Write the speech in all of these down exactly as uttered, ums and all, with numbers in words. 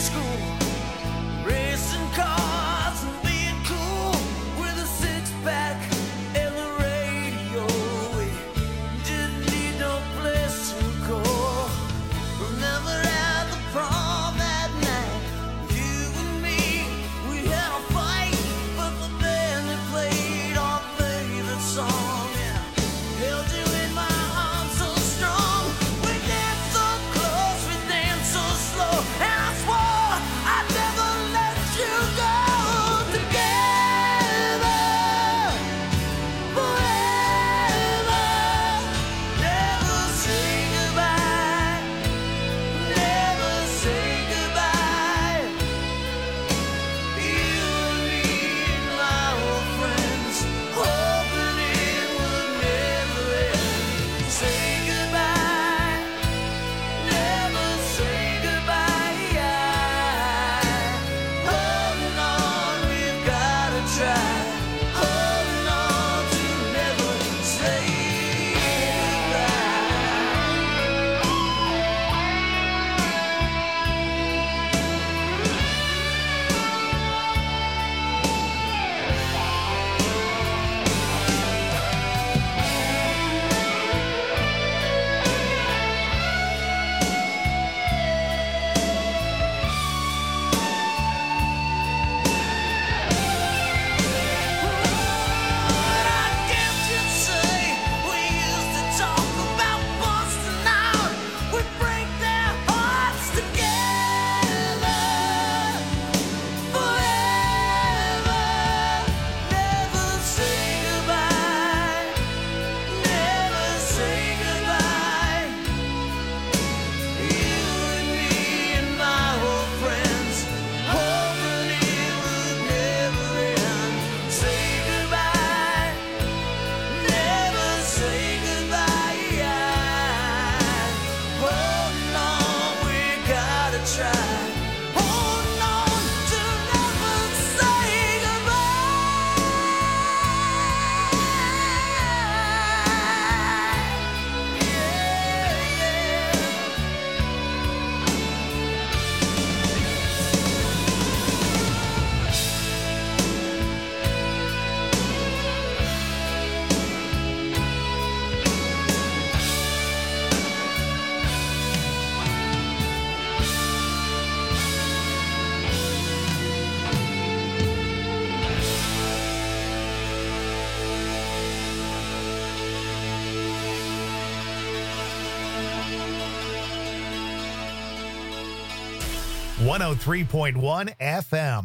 one oh three point one F M.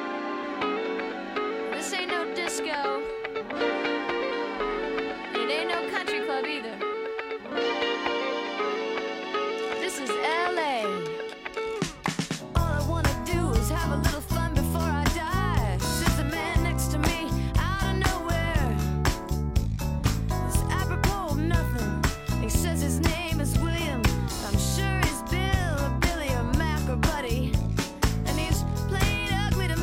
This ain't no disco. It ain't no country club either. This is L A. All I wanna do is have a little fun before I die. Sits a man next to me out of nowhere. It's apropos of nothing. He says his name is William. I'm sure he's Bill or Billy or Mac or Buddy. And he's playing ugly to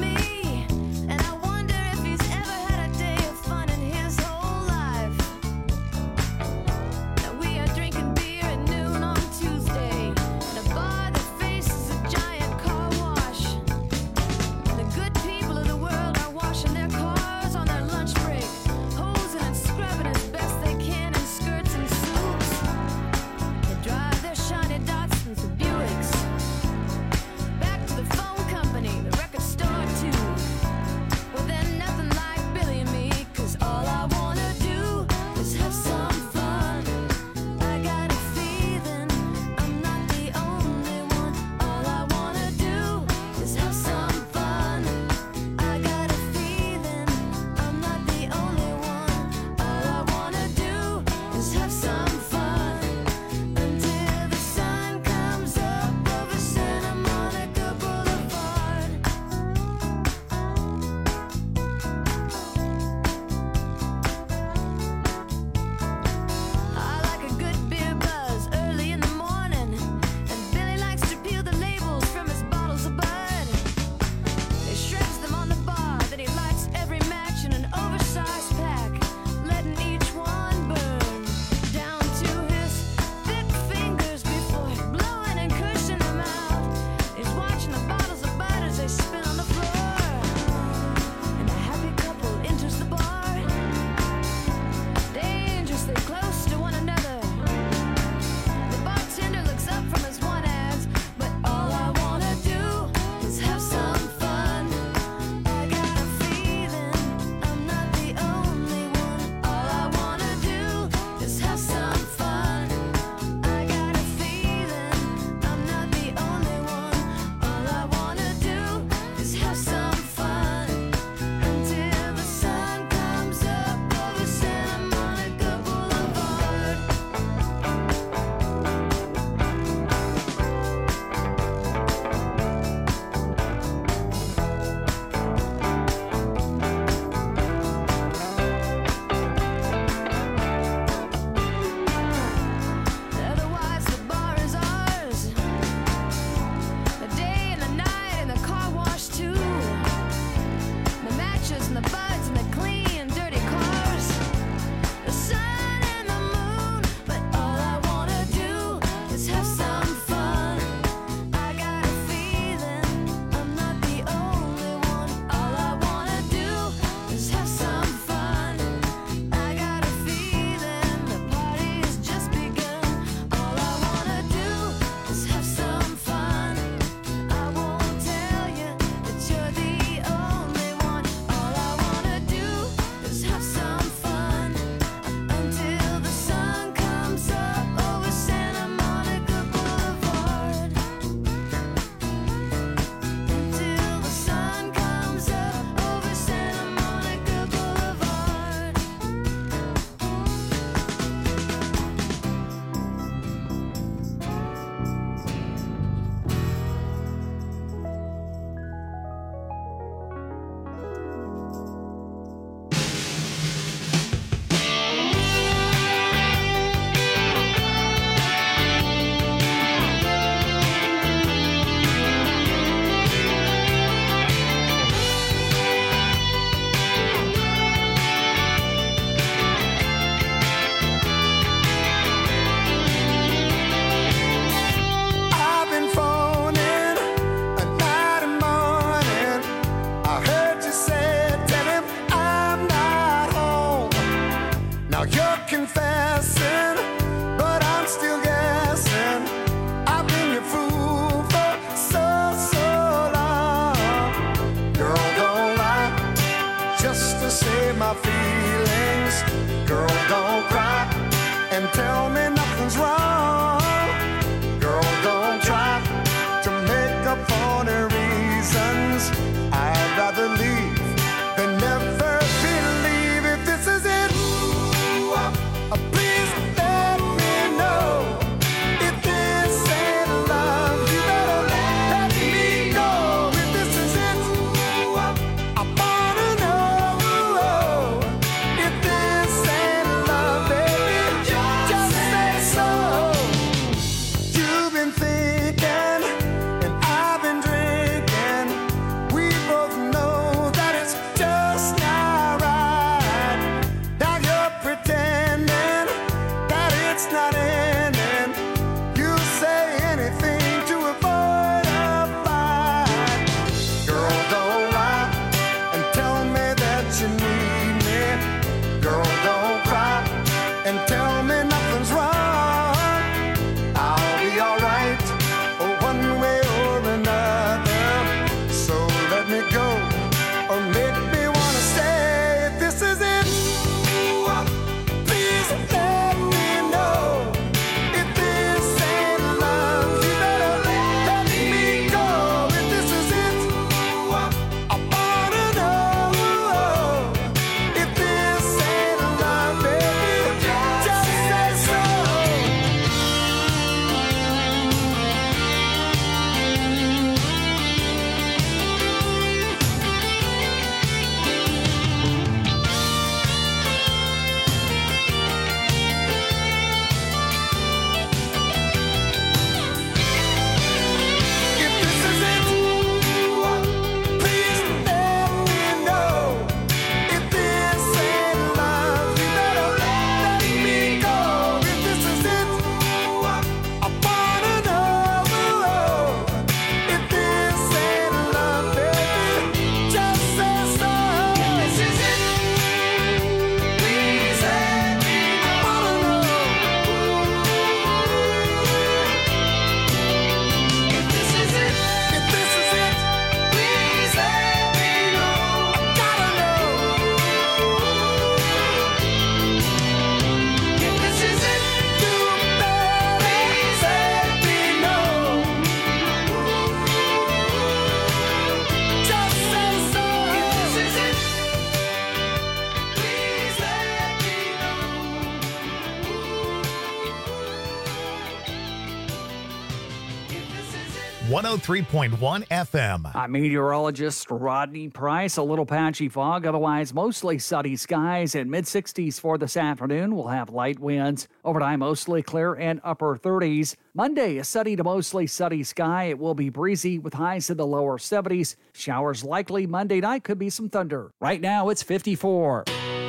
one oh three point one F M. I'm meteorologist Rodney Price. A little patchy fog, otherwise mostly sunny skies and mid sixties for this afternoon. We'll have light winds. Overnight, mostly clear and upper thirties. Monday, a sunny to mostly sunny sky. It will be breezy with highs in the lower seventies. Showers likely Monday night. Could be some thunder. Right now, it's fifty-four.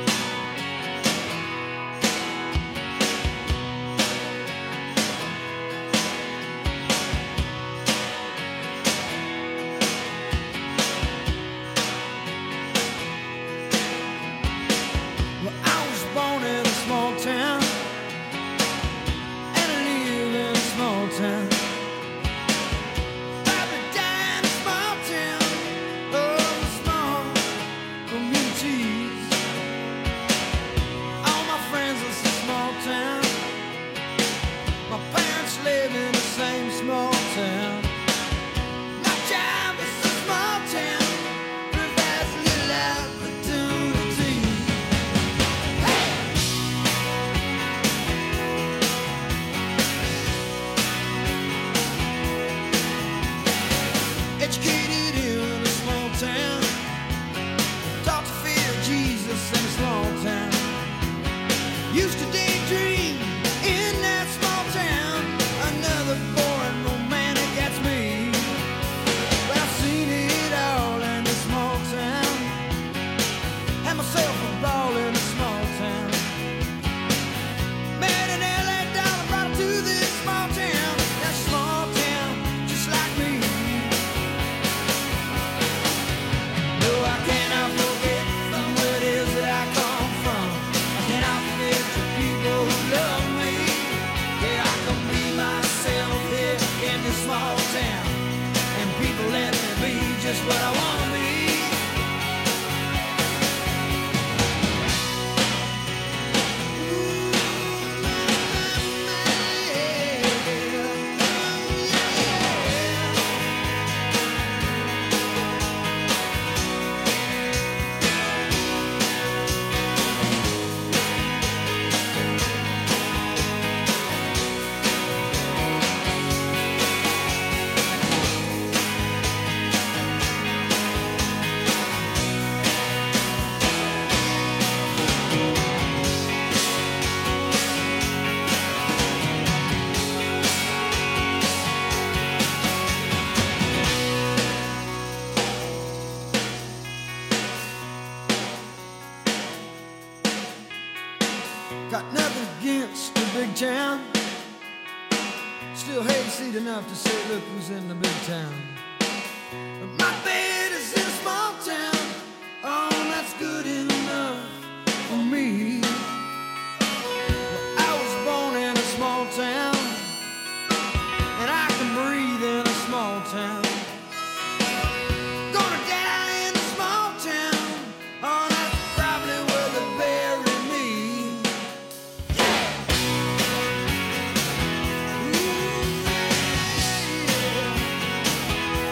Got nothing against the big town. Still hate to see it enough to say, look who's in the big town. But my bed is in a small town. Oh, that's good enough for me. Well, I was born in a small town, and I can breathe in a small town. Gonna die in a small town. Oh, that's probably where they bury me. Yeah. Ooh, yeah.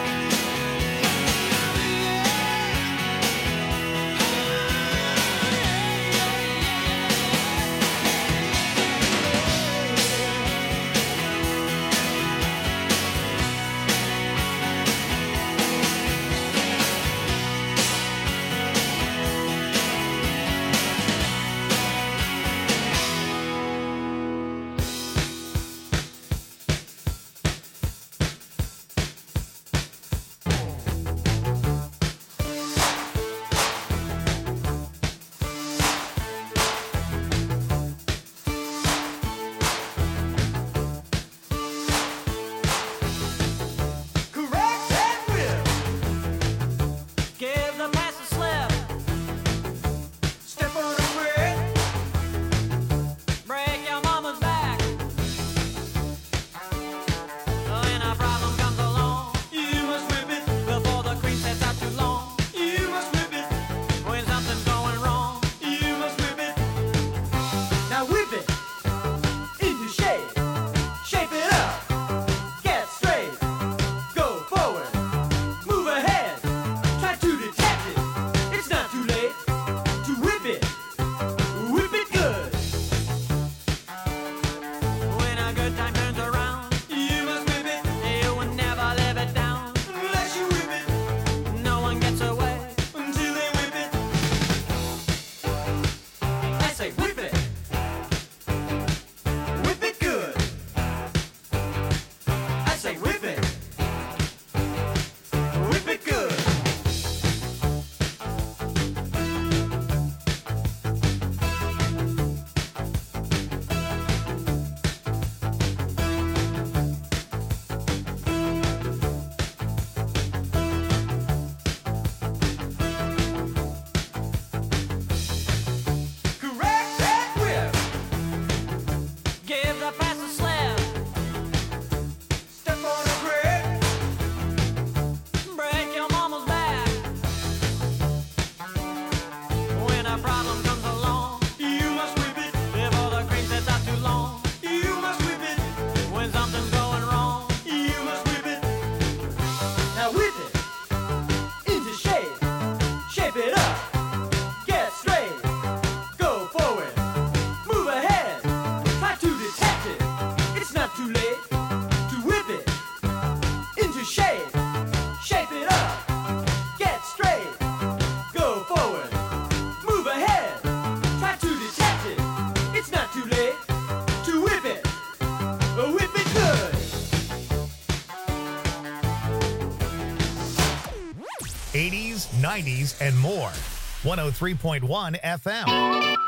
eighties, nineties, and more. one oh three point one F M.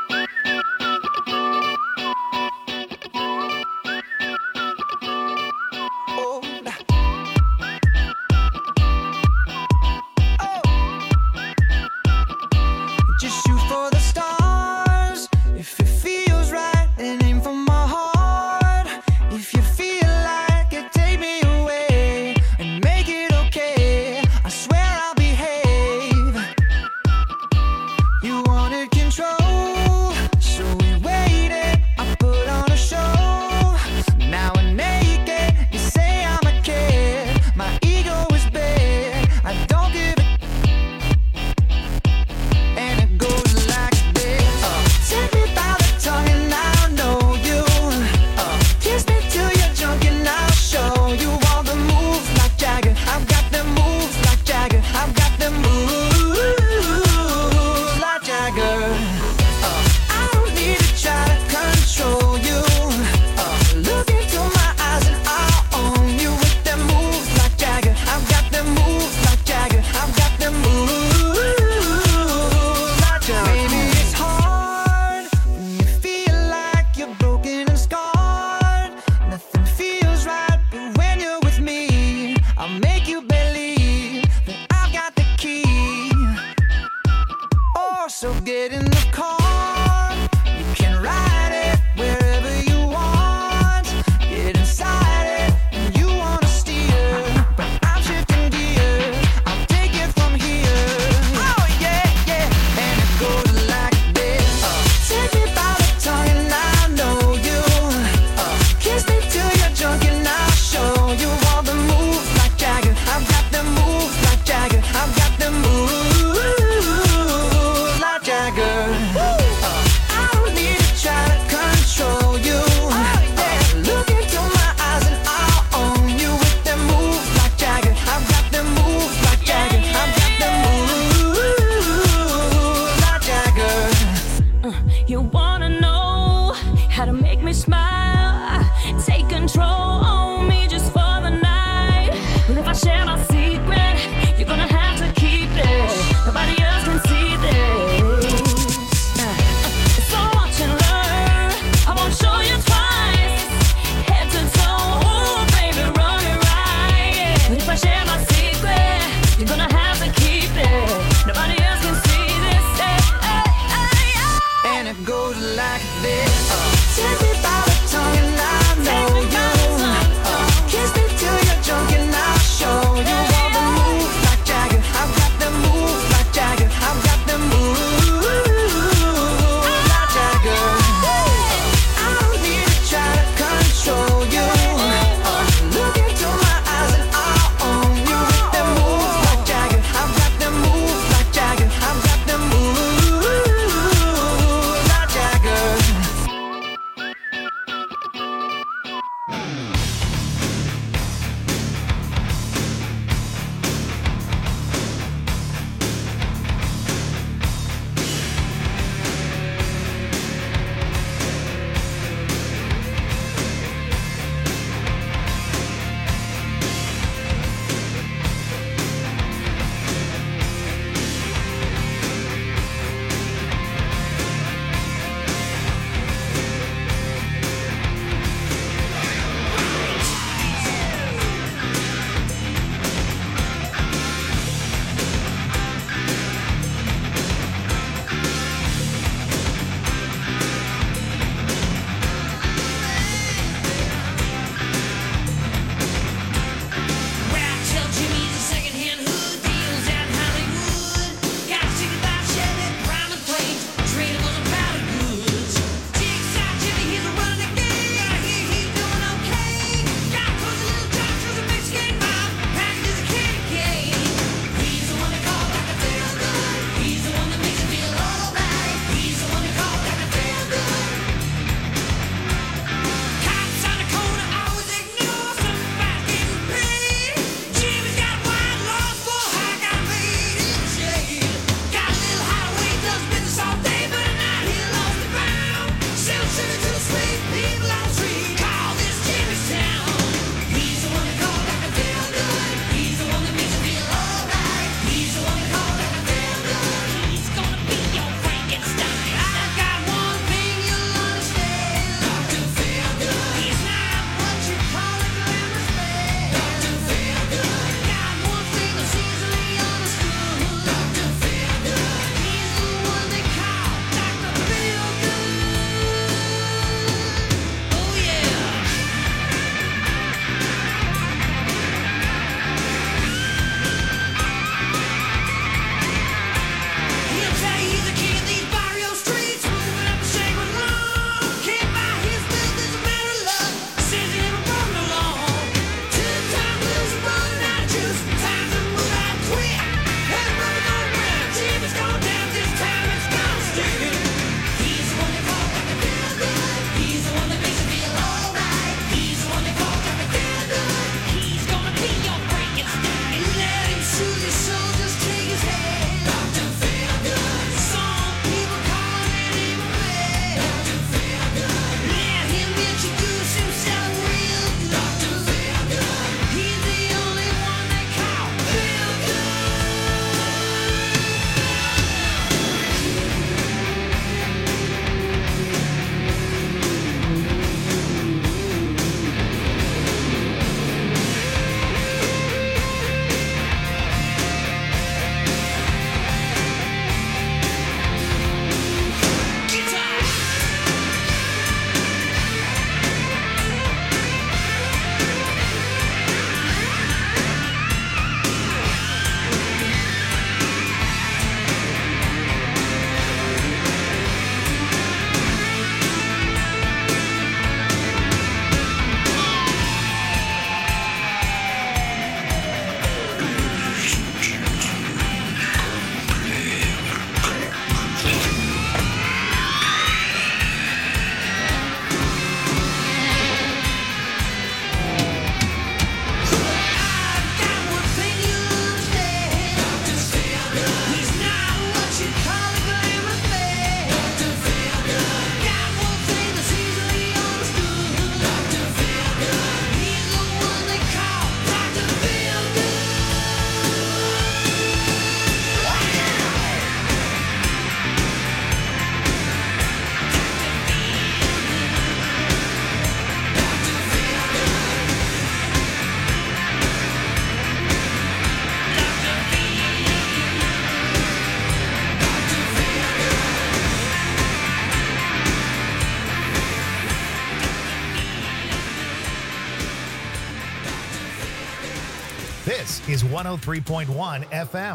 Just shoot for the stars if it feels right, and aim for my heart. If you feel like it, take me away and make it okay. I swear I'll behave. You wanted control, so we waited. I put on a show. Now we're naked. You say I'm a kid. My ego is big. I don't give a and it goes like this. Uh, take me by the tongue and I'll know you. Uh, kiss me till you're drunk and I'll show you all the moves like Jagger. I've got the moves like Jagger. I've got the moves like Jagger. Uh, I don't need to try to control you. Uh, look into my eyes and I'll own you with them moves like Jagger. I've got the moves like Jagger. I've got the moves. Maybe it's hard when you feel like you're broken and scarred. Nothing feels right, but when you're with me, I'll make you believe that I've got the key. Oh, so get in the car. You can ride it wherever you want. Get inside it and you wanna steer, but I'm shifting gears. I'll take it from here. Oh yeah, yeah, and it goes like this. Uh, take me by the tongue and I know you. Uh, kiss me till you're drunk and I'll show you all the moves like Jagger. I've got the moves like Jagger. I've got the moves like Jagger. Woo! This is one oh three point one F M.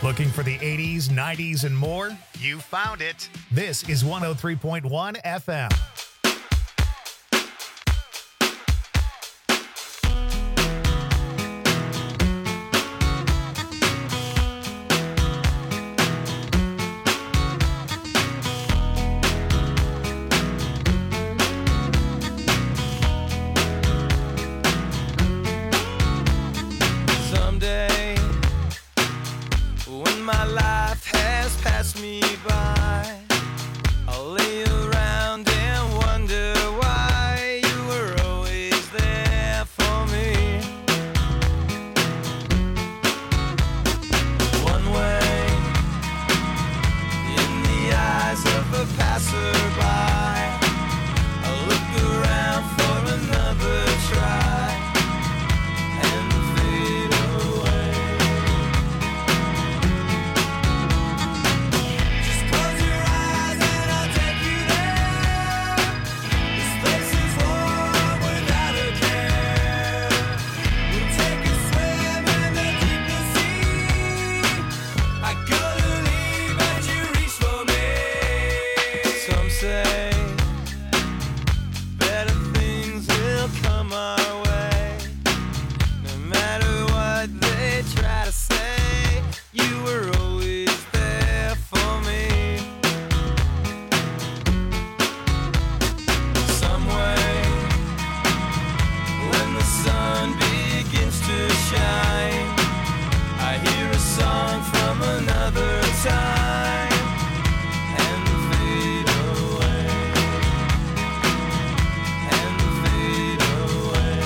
Looking for the eighties, nineties, and more? You found it. This is one oh three point one F M. Someday, when my life has passed me by, I'll lay around and wonder why you were always there for me. One way, in the eyes of a passerby, I look around for another try and fade away. Just close your eyes and I'll take you there. This place is warm without a care. We'll take a swim in the deeper sea. I gotta leave but you reach for me. Some say better things will come our way. No matter what they try to say, you were always there for me. Some way, when the sun begins to shine, I hear a song from another time and fade away, and fade away.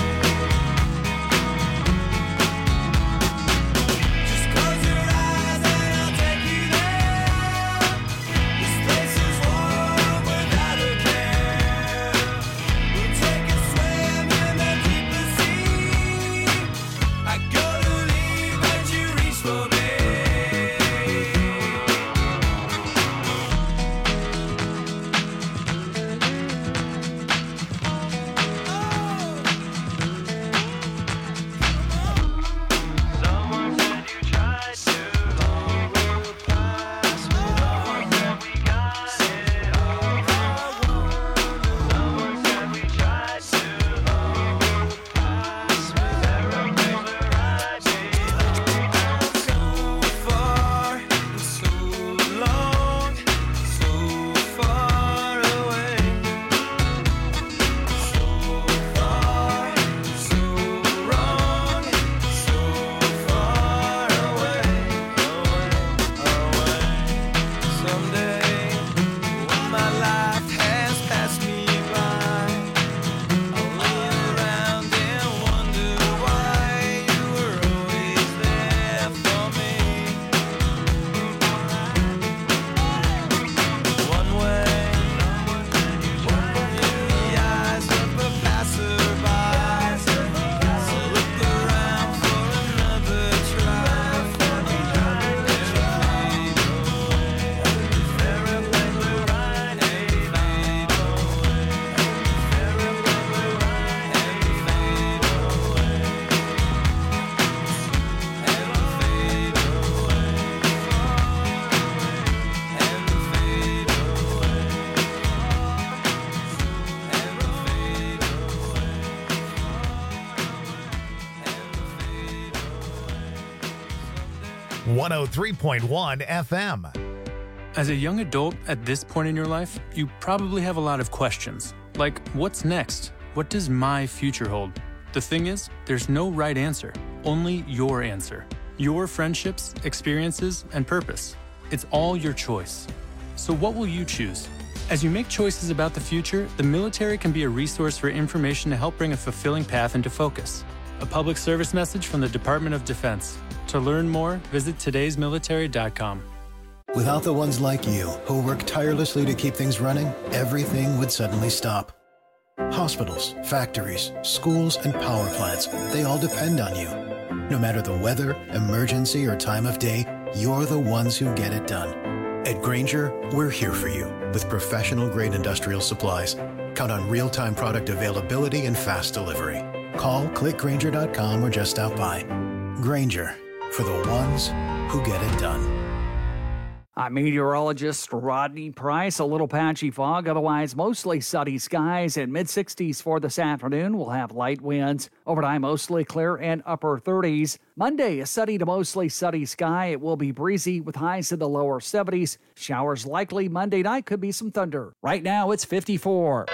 Just close your eyes and I'll take you there. This place is warm without a care. We'll take a swim in the deeper sea. I gotta leave but you reach for me. Someone said you tried too long to pass without that we got it all. Someone said we tried too long to pass without the right below. So far and so long, so far away. So far, so wrong, so far away, away, away. Someday, when my life has passed me by, I'll lay around and wonder why you were always there for me. One way, in the eyes of a passerby, I look around for another try and fade away, fade away, and fade away, one oh three point one F M. As a young adult at this point in your life, you probably have a lot of questions. Like, what's next? What does my future hold? The thing is, there's no right answer, only your answer. Your friendships, experiences, and purpose. It's all your choice. So what will you choose? As you make choices about the future, the military can be a resource for information to help bring a fulfilling path into focus. A public service message from the Department of Defense. To learn more, visit todays military dot com. Without the ones like you, who work tirelessly to keep things running, everything would suddenly stop. Hospitals, factories, schools, and power plants, they all depend on you. No matter the weather, emergency, or time of day, you're the ones who get it done. At Grainger, we're here for you with professional-grade industrial supplies. Count on real-time product availability and fast delivery. Call, click Grainger dot com, or just stop by. Grainger, for the ones who get it done. I'm meteorologist Rodney Price. A little patchy fog, otherwise mostly sunny skies and mid sixties for this afternoon. We'll have light winds. Overnight, mostly clear and upper thirties. Monday, a sunny to mostly sunny sky. It will be breezy with highs in the lower seventies. Showers likely Monday night. Could be some thunder. Right now, it's fifty-four.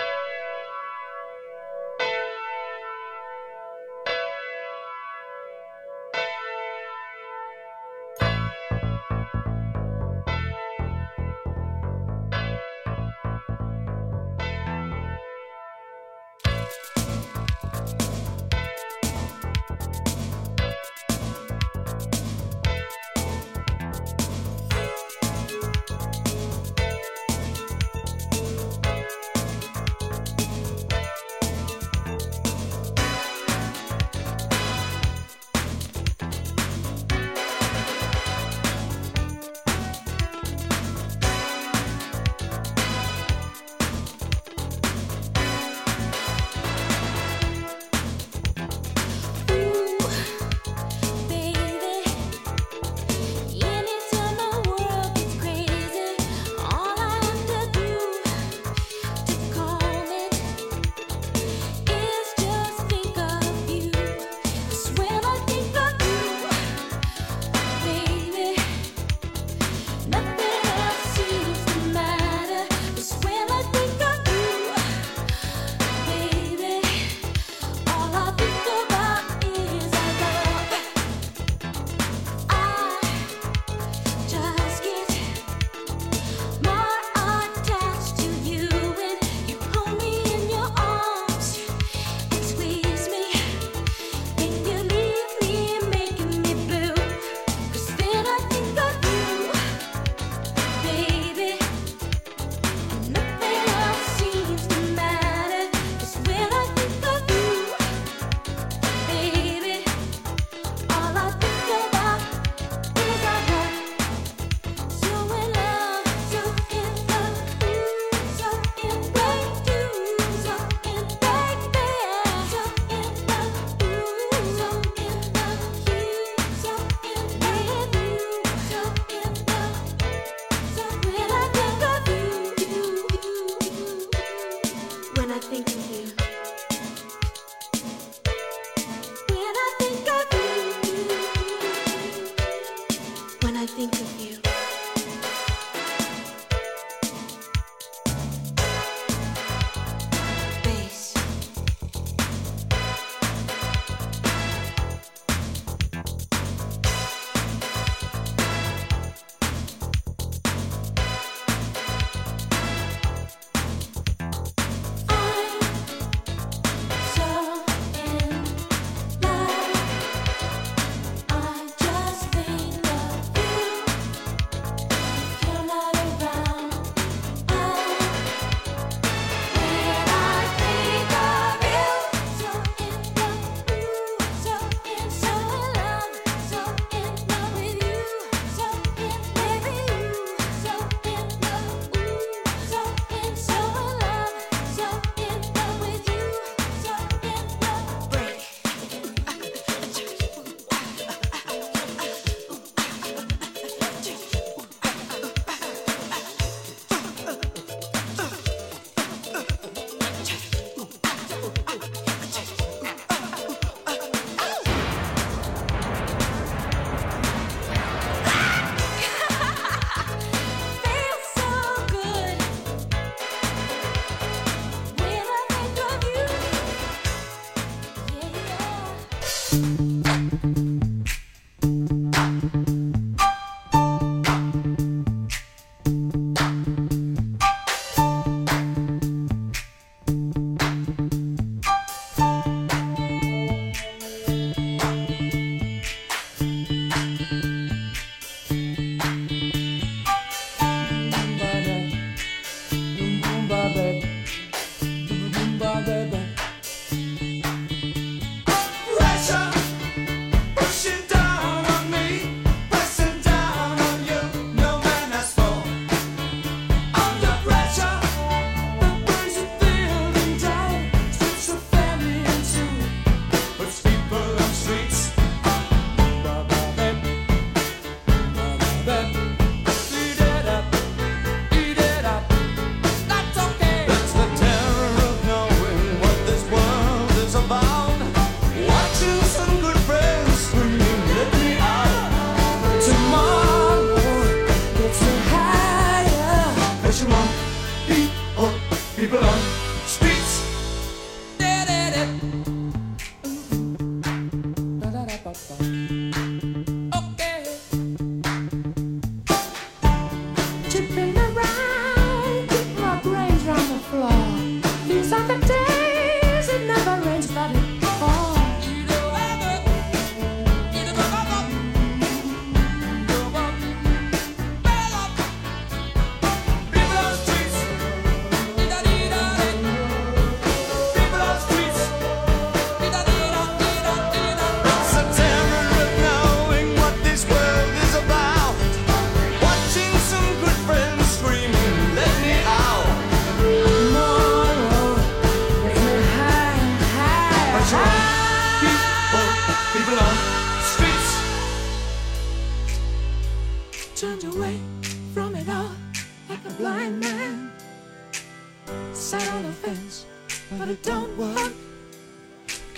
Pressure.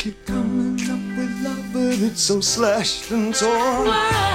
keep coming up with love, but it's so slashed and torn.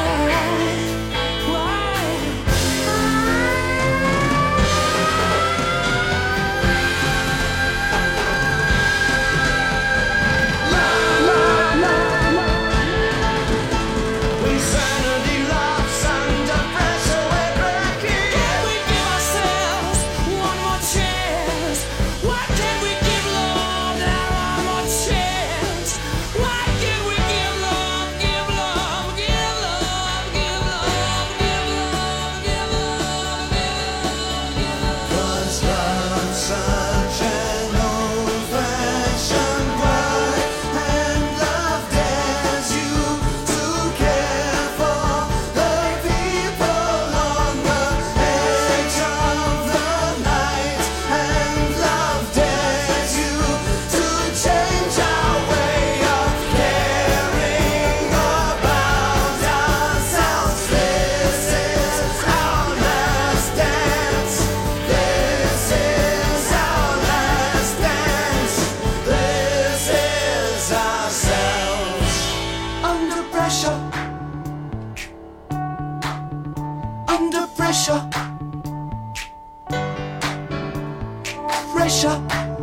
Insanity laughs under pressure, we're cracking. Can we give ourselves one more chance? Why can't we give love that one more chance? Why can't we give love, give love, give love, give love, give love, give love, give love? 'Cause love's such an old-fashioned word, and love dares you to care for the people on the edge of the night, and love dares you to change our way of caring about ourselves. This is our last dance. This is our last dance. This is ourselves. Under pressure. Under pressure. Pressure.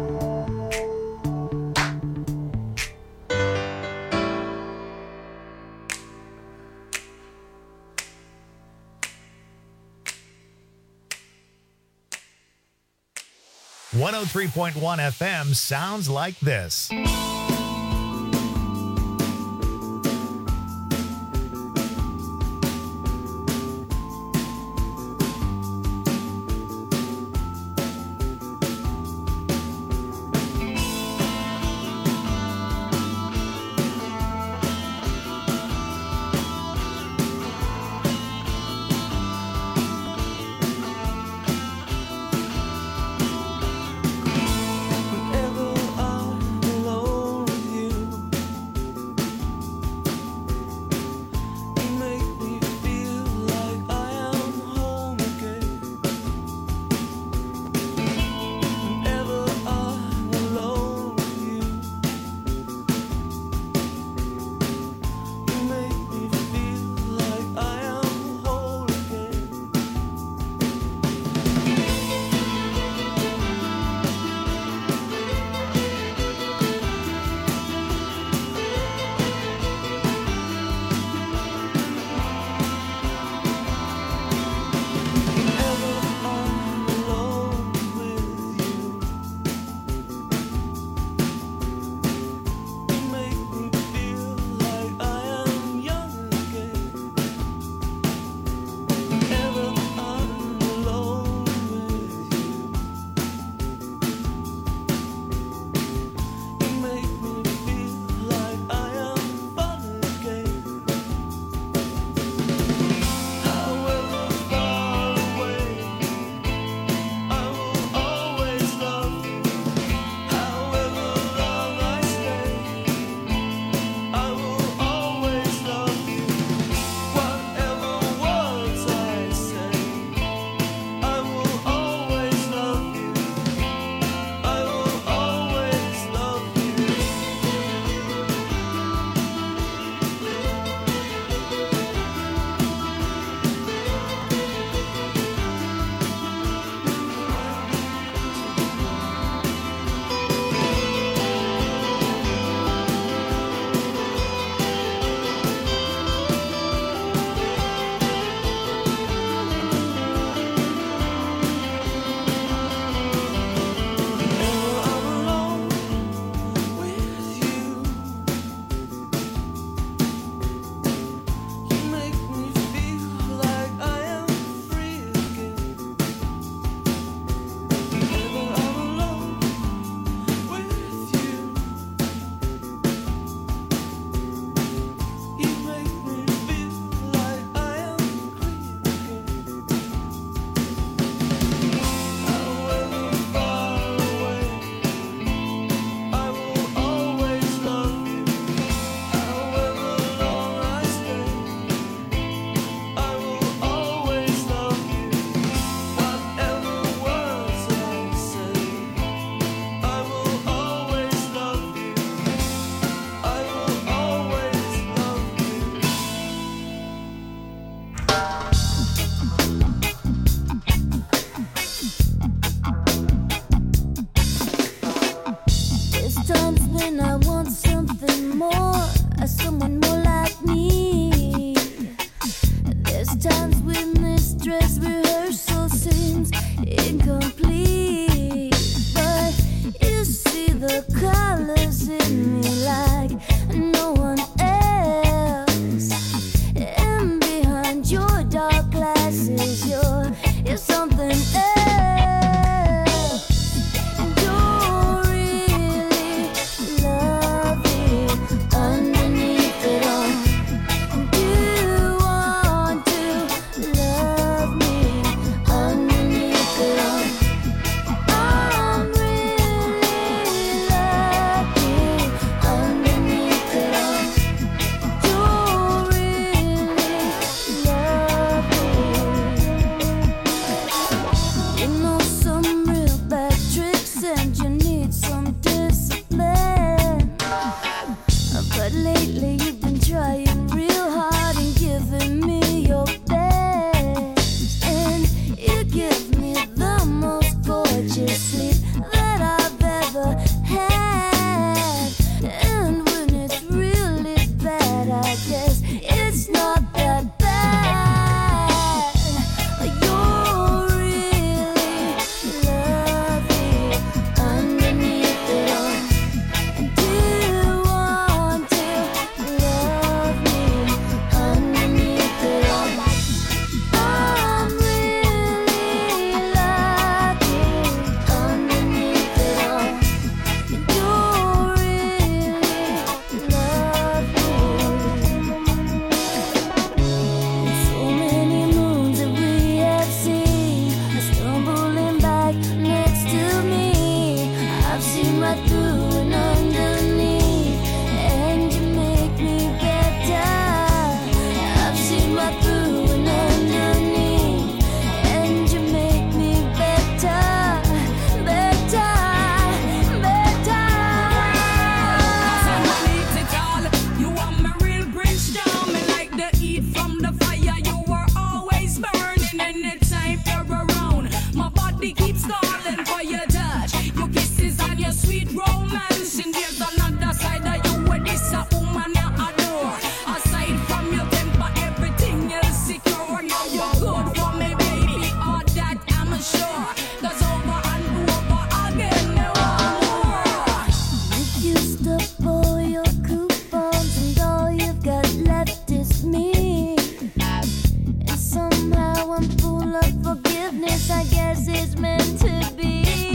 one oh three point one F M sounds like this. Whenever I'm alone someone more like me. There's times when this dress rehearsal seems incomplete, but you see the colors in me like no one else. And behind your dark glasses, you're, you're something else. And you're really lovely underneath it all. And you want to love me underneath it all. I'm really lucky underneath it all. You're really lovely. You know some real bad tricks and you need some discipline. But lately you've been trying real hard and giving me your best. And you give me the most gorgeous sleep that I've ever had. And when it's really bad, I guess it's not that bad. You're really lovely underneath it all. And you want to love me underneath it all. I'm really lucky underneath it all. And you're really lovely. So many moons that we have seen are stumbling back next to me. I've seen right through and underneath, and you make me better. I've seen right through and underneath, and you make me better, better, better. Underneath it all, you are my real Bridgestone. Me like the heat from the fire. You were always burning anytime you're around. My body keeps calling for your touch, your kisses and your sweet romance. And there's another side of you where this a woman you adore. Aside from your temper, everything else secure. Now you're good for me, baby. All that I'm sure. 'Cause over and over again, you want more. You used up all your coupons and all you've got left is me. And somehow I'm full of forgiveness, I guess it's meant to be.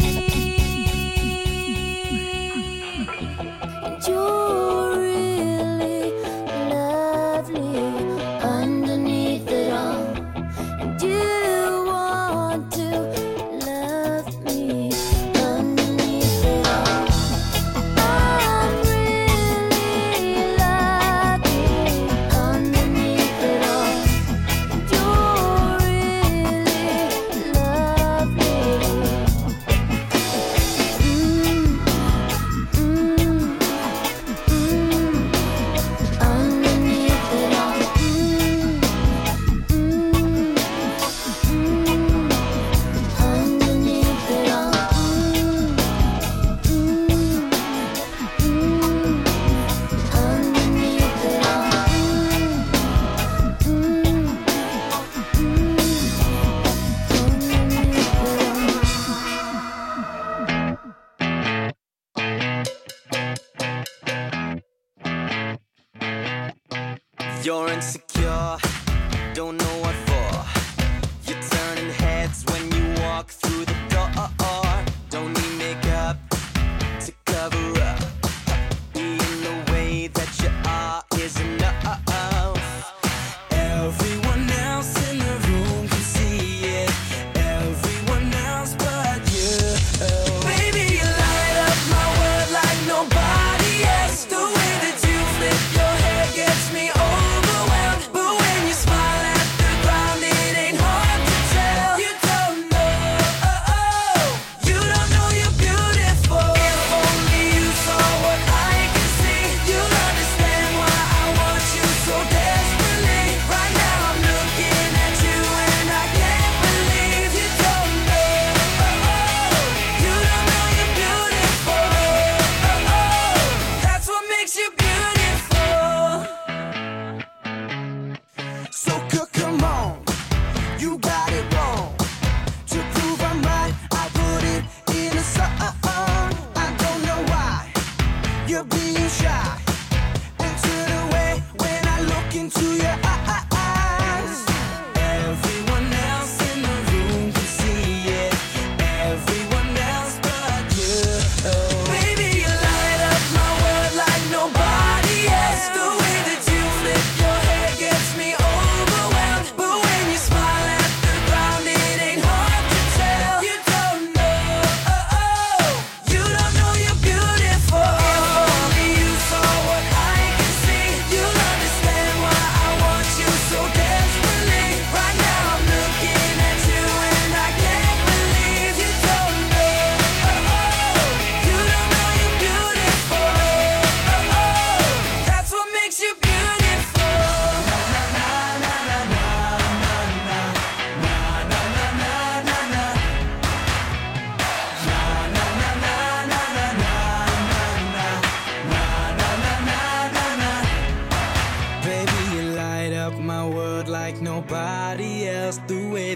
And you're really lovely underneath it all. And you want to love me underneath it all. I'm really lucky underneath it all. And you're really lovely. You're insecure, don't know what for. You're turning heads when you walk through the door. Don't need makeup to cover up. Being the way that you are is enough. Everyone else in the room can see it. Everyone else but you. Baby, you light up my world like nobody else. The way that you flip your hair gets me overwhelmed. But when you smile at the crowd, seem shy and turn away when I look into your eyes. Everyone else in the room can see it. Everyone else but you. Baby, you light up my world like nobody else. The way that you flip your hair gets me overwhelmed. But when you smile at the ground, it ain't hard to tell. You don't know, oh, oh. You don't know you're beautiful. If only you saw what I can see, you'll understand why I want you so desperately. Right now I'm looking at you and I can't believe you don't know, oh, oh. You don't know you're beautiful, oh, oh. That's what makes you beautiful. Baby, you light up my world like nobody else. The way